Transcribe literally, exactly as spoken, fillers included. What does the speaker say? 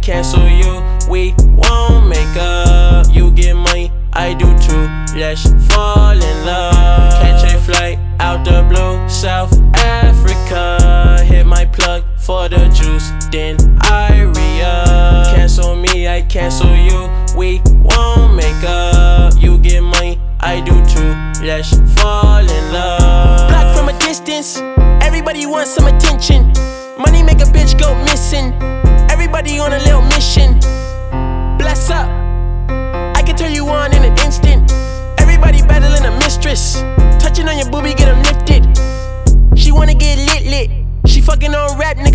cancel you, we won't make up. You get money, I do too, let's fall in love. Catch a flight out the blue, South Africa. Hit my plug for the juice, then I re-up. Cancel me, I cancel you, we won't make up. You get money, I do too, let's fall in love. Block from a distance, everybody wants some attention. Money make a bitch go missing, everybody on a little mission. Bless up, I can turn you on in an instant. Everybody battling a mistress, touching on your boobie, get them lifted. She wanna get lit lit, she fucking on rap niggas.